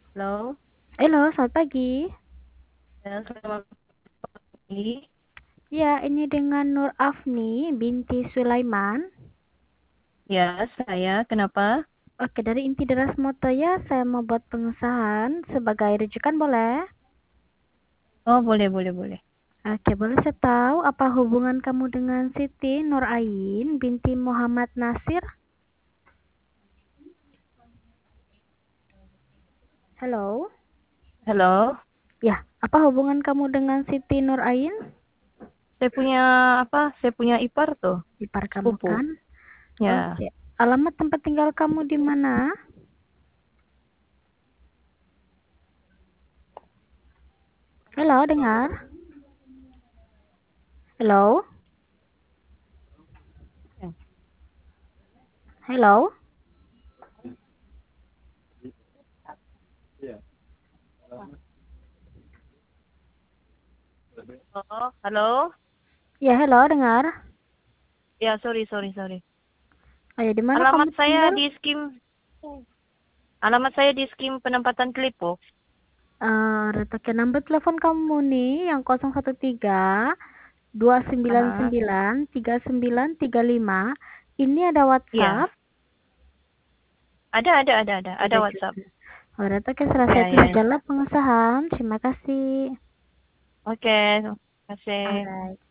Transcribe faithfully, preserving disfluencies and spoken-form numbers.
Halo, Halo, selamat pagi. ya, selamat pagi. Ya, ini dengan Nur Afni binti Sulaiman. Ya, saya. Kenapa? Oke, dari Inti Deras Motoya, saya mau buat pengesahan sebagai rujukan boleh? Oh, boleh, boleh, boleh. Oke, boleh saya tahu apa hubungan kamu dengan Siti Nur Ain binti Muhammad Nasir? Halo? Halo, Ya, apa hubungan kamu dengan Siti Nur Ain? saya punya apa? Saya punya ipar tuh, Ipar kamu sepupu. kan? Ya, Oke. Alamat tempat tinggal kamu di mana? Halo, dengar? Halo? Halo? oh, halo. Ya, halo, dengar? Ya, sorry, sorry, sorry. Oh ya, di mana Alamat kamu saya tinggal? di skim, alamat saya di skim penempatan Klipo. Eh, retakan nomor telepon kamu nih yang nol satu tiga dua sembilan Aha. sembilan tiga sembilan tiga lima. Ini ada Iya, WhatsApp? ada, ada, ada, ada, ada Ada WhatsApp. juga. Oh, retakan selesai Ya, itu ya, ya. sajalah pengesahan. Terima kasih. Oke, terima kasih. Alright.